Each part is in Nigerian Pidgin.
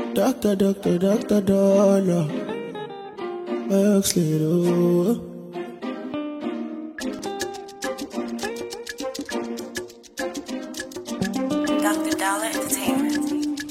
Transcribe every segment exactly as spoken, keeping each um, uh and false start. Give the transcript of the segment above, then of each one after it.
Doctor, doctor, doctor, dollar. Works little. Doctor Dollar Entertainment.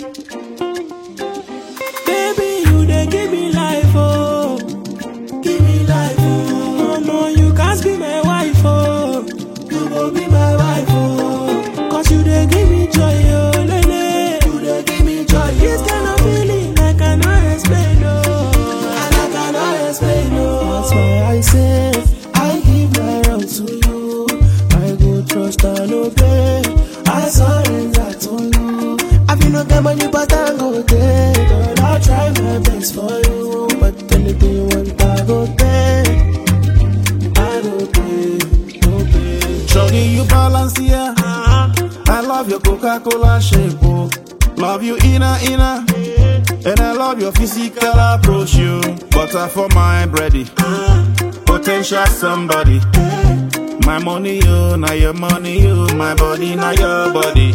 Baby, you dey give me life, oh. Give me life, oh. No, you can't be my wife, oh. You go be my wife, oh. Cause you dey give me joy, oh, lele. You dey give me joy, this kind of feeling I cannot explain, oh. And I cannot explain, oh. That's why I say, I give my all to you. I go trust and obey. I surrender to you. I feel no get money, but I go there. Girl, I'll try my best for you. But anything you want, I go there. I go pay, go pay. Shorty, you balance here. I love your Coca-Cola shape, oh. Love you inner, inner. And I love your physical approach, you. Butter for my bready. Potential somebody. My money, you, now your money, you. My body, now your body.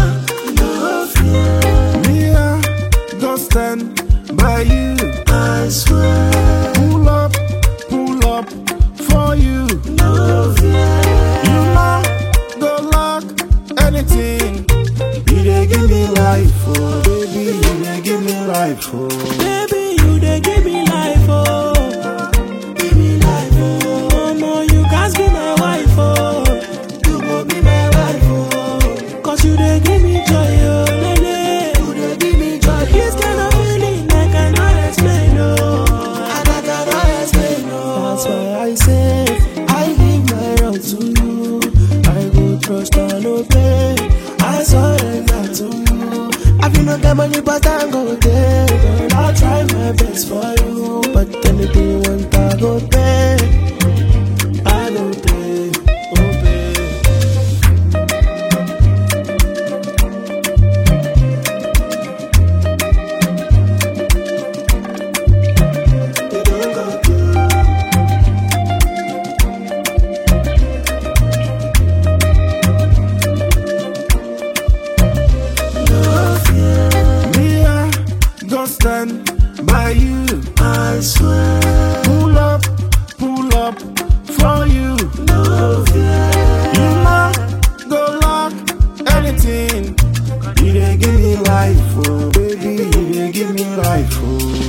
Me, I go stand by you. I swear. Pull up, pull up for you. No fear. You know, go lock anything. You dey give me life, oh baby. You dey give me life, oh. Baby, you dey give me life, oh. Give me life, oh. Oh, no, you can't be my wife, oh. You go be my wife, oh. Cause you dey give me joy, oh, lele. You dey give me joy. This kind of feeling I cannot explain, oh. And I cannot explain, oh. That's why I say, I give my all to you. I go trust and obey. I surrender to you. I feel no get money, but I go there. Girl, I'll try my best for you. But anything you want, I go pay. I go pay, go pay. You don't go through. No fear. Me, I go stand by you. I swear. Pull up, pull up for you. No fear. You know, go lock anything. You dey give me life, oh baby. You dey give me life, oh.